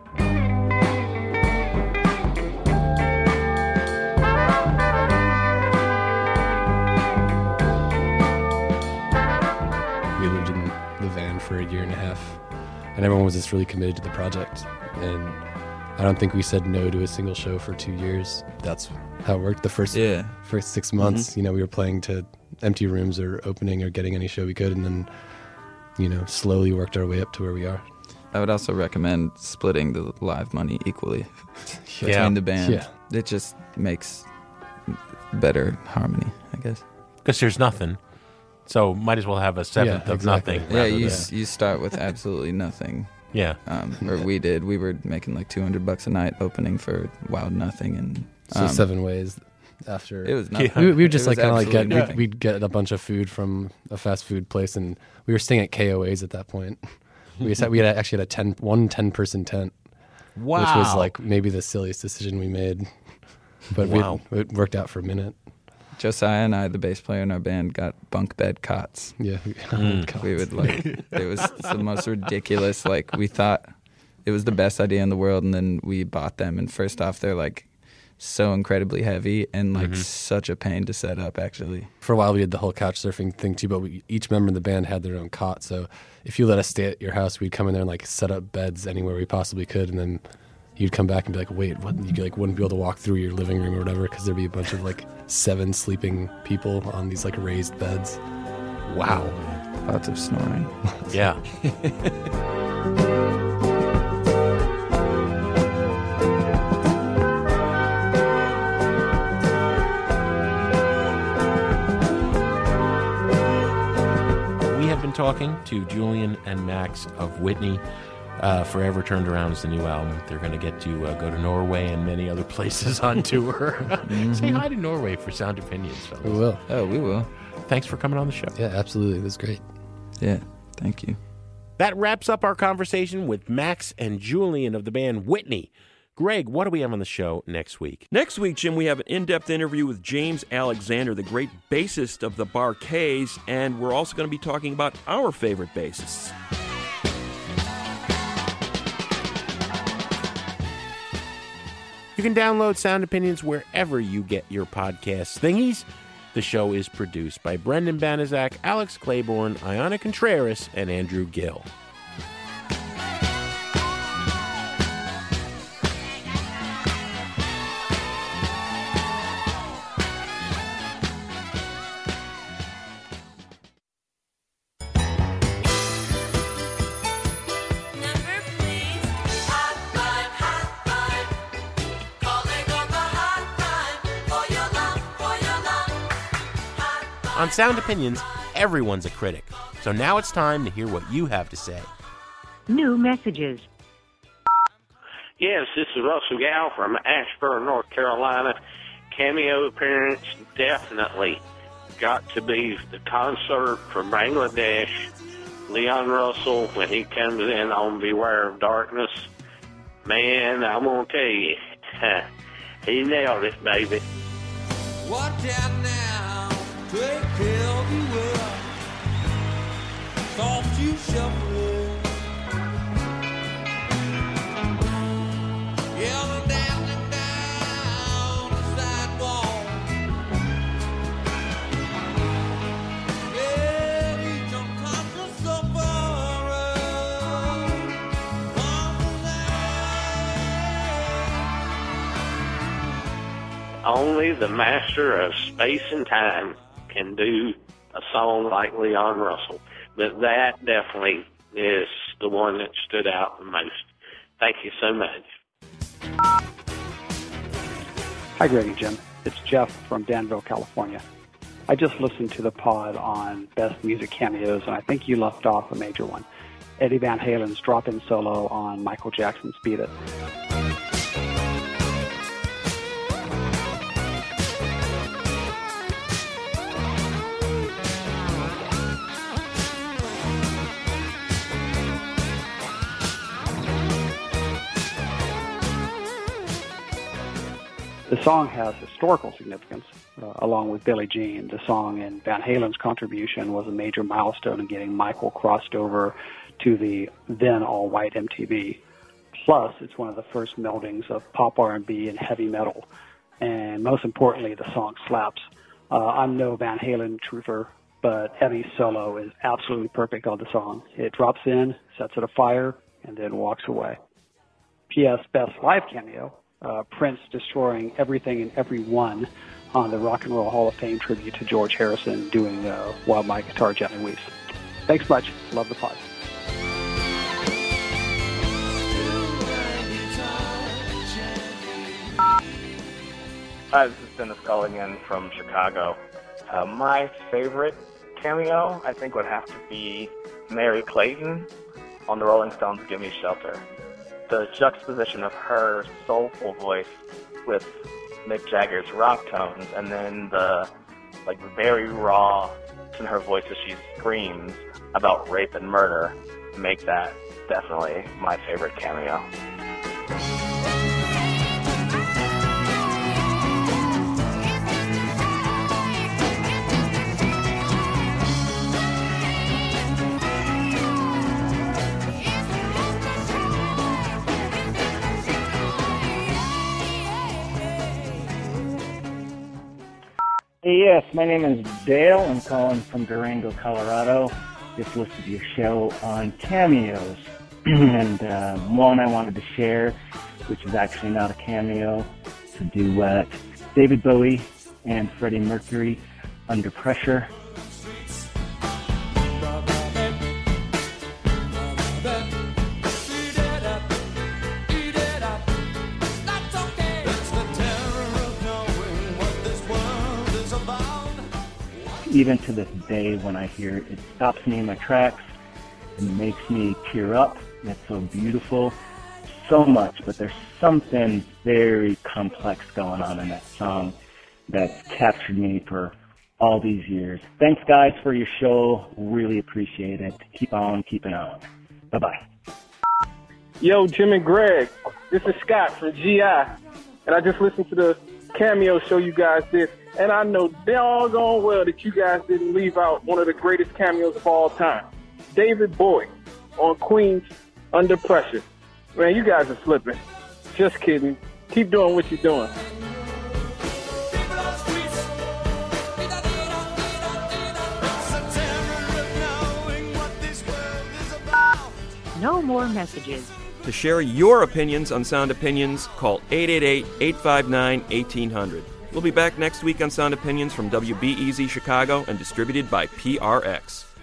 We lived in the van for a year and a half, and everyone was just really committed to the project. And I don't think we said no to a single show for two years. That's how it worked. The first Yeah. first six months, Mm-hmm. you know, we were playing to empty rooms or opening or getting any show we could, and then, you know, slowly worked our way up to where we are. I would also recommend splitting the live money equally between Yeah. the band. Yeah. It just makes better harmony, I guess. Because there's nothing. So might as well have a seventh Yeah, of exactly. nothing. Yeah, rather you than- s you start with absolutely nothing. Yeah. Um, or we did. We were making like two hundred bucks a night opening for Wild Nothing, and So um, seven ways after. It was nothing. We, we would just It like was kind of like get, absolutely we'd, nothing. we'd get a bunch of food from a fast food place, and we were staying at K O A's at that point. We just had, we had actually had a ten, one ten person tent, Wow. which was like maybe the silliest decision we made, but Wow. we, it worked out for a minute. Josiah and I, the bass player in our band, got bunk bed cots. Yeah, Mm. We would like, it was the most ridiculous. Like, we thought it was the best idea in the world, and then we bought them. And first off, they're like so incredibly heavy and like Mhm. such a pain to set up, actually. For a while, we did the whole couch surfing thing too, but we, each member in the band had their own cot. So if you let us stay at your house, we'd come in there and like set up beds anywhere we possibly could, and then you'd come back and be like, "Wait, what?" You like wouldn't be able to walk through your living room or whatever because there'd be a bunch of like seven sleeping people on these like raised beds. Wow. Lots of snoring. Yeah. We have been talking to Julian and Max of Whitney. Uh, Forever Turned Around is the new album. They're going to get to uh, go to Norway and many other places on tour. Say hi to Norway for Sound Opinions, fellas. We will. Oh, we will. Thanks for coming on the show. Yeah, absolutely. It was great. Yeah, thank you. That wraps up our conversation with Max and Julian of the band Whitney. Greg, what do we have on the show next week? Next week, Jim, we have an in-depth interview with James Alexander, the great bassist of the Bar-Kays, and we're also going to be talking about our favorite bassists. You can download Sound Opinions wherever you get your podcast thingies. The show is produced by Brendan Banaszak, Alex Claiborne, Ayana Contreras, and Andrew Gill. On Sound Opinions, everyone's a critic. So now it's time to hear what you have to say. New messages. Yes, this is Russell Gow from Ashburn, North Carolina. Cameo appearance, definitely got to be the concert from Bangladesh. Leon Russell, when he comes in on Beware of Darkness. Man, I'm going to tell you, he nailed it, baby. Watch out now, take care of the world. Soft you shuffling. Yelling dancing down the sidewalk. Yeah, each unconscious sufferer. Only the master of space and time can do a song like Leon Russell. But that definitely is the one that stood out the most. Thank you so much. Hi, Greg and Jim. It's Jeff from Danville, California. I just listened to the pod on Best Music Cameos, and I think you left off a major one. Eddie Van Halen's drop-in solo on Michael Jackson's Beat It. The song has historical significance, uh, along with Billie Jean. The song and Van Halen's contribution was a major milestone in getting Michael crossed over to the then all-white M T V. Plus, it's one of the first meldings of pop R and B and heavy metal. And most importantly, the song slaps. Uh, I'm no Van Halen truther, but Eddie's solo is absolutely perfect on the song. It drops in, sets it afire, and then walks away. P S. Best live cameo. Uh, Prince destroying everything and everyone on the Rock and Roll Hall of Fame tribute to George Harrison doing uh, While My Guitar Gently Weeps. Thanks much. Love the pod. Hi, this is Dennis calling in from Chicago. Uh, my favorite cameo, I think, would have to be Mary Clayton on the Rolling Stones' Gimme Shelter. The juxtaposition of her soulful voice with Mick Jagger's rock tones, and then the like very raw in her voice as she screams about rape and murder make that definitely my favorite cameo. Yes, my name is Dale. I'm calling from Durango, Colorado. Just listened to your show on cameos. and uh, one I wanted to share, which is actually not a cameo, it's a duet. David Bowie and Freddie Mercury, Under Pressure. Even to this day, when I hear it, it stops me in my tracks and makes me tear up. It's so beautiful, so much, but there's something very complex going on in that song that's captured me for all these years. Thanks, guys, for your show. Really appreciate it. Keep on keeping on. Bye-bye. Yo, Jim and Greg, this is Scott from G I, and I just listened to the cameo show you guys did. And I know doggone well that you guys didn't leave out one of the greatest cameos of all time. David Bowie on Queen's Under Pressure. Man, you guys are slipping. Just kidding. Keep doing what you're doing. No more messages. To share your opinions on Sound Opinions, call eight eight eight, eight five nine, eighteen hundred. We'll be back next week on Sound Opinions from W B E Z Chicago and distributed by P R X.